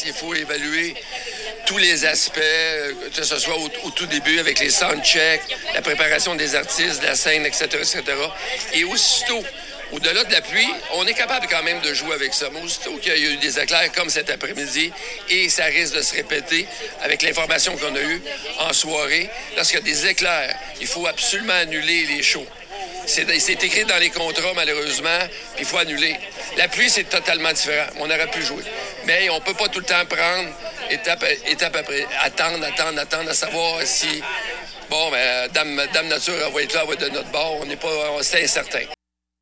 il faut évaluer tous les aspects, que ce soit au tout début avec les soundchecks, la préparation des artistes, la scène, etc., etc. Et aussitôt, au-delà de la pluie, on est capable quand même de jouer avec ça. Mais aussitôt qu'il y a eu des éclairs comme cet après-midi, et ça risque de se répéter avec l'information qu'on a eue en soirée, lorsqu'il y a des éclairs, il faut absolument annuler les shows. C'est écrit dans les contrats, malheureusement, puis il faut annuler. La pluie, c'est totalement différent. On aurait pu jouer. Mais on peut pas tout le temps prendre étape après, attendre à savoir si, bon, Dame Nature va être là, va être de notre bord. C'est incertain.